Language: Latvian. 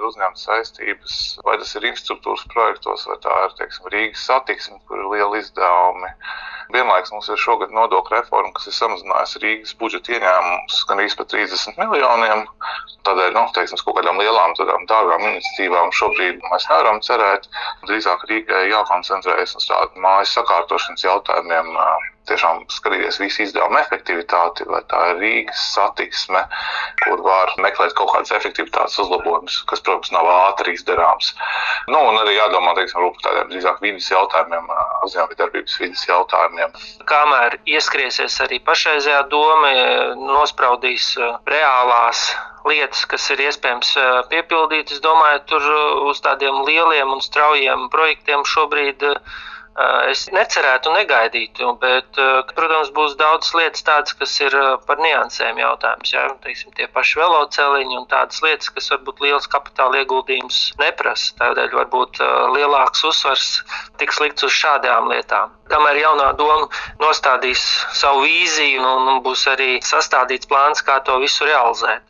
ir uzņemtas saistības, vai tas ir infrastruktūras projektos, vai tā ir, teiksim, Rīgas satiksme, kur ir lieli izdevumi. Vienlaikus mums ir šogad nodokļu reforma, kas ir samazinājusi Rīgas budžeta ieņēmumus gan par 30 miljoniem. Tādēļ, teiksim, kaut kādām lielām, tādām dārgām iniciatīvām šobrīd mēs nevaram cerēt. Drīzāk Rīgai jākoncentrējas uz tādu mājas sakārtošanas jautājumiem, tiešām skatīties visu izdevumu efektivitāti, vai tā ir Rīgas satiksme, kur var meklēt kaut kādas efektivitātes uzlabojumus, kas, protams, nav ātri izdarāms. Un arī jādomā, teiksim, par tādiem drīzāk vidas jautājumiem, uzņēmējdarbības vidas jautājumiem. Kamēr ieskriesies arī pašreizējā doma, nospraudīs reālās lietas, kas ir iespējams piepildīt, es domāju, tur uz tādiem lieliem un straujiem projektiem šobrīd es necerētu un negaidītu, bet, protams, būs daudz lietas tādas, kas ir par niansēm jautājums. Ja? Teiksim, tie paši veloceliņi un tādas lietas, kas varbūt liels kapitāla ieguldījums neprasa. Tādēļ varbūt lielāks uzsvars tiks likts uz šādām lietām. Kamēr jaunā doma nostādīs savu vīziju un būs arī sastādīts plāns, kā to visu realizēt.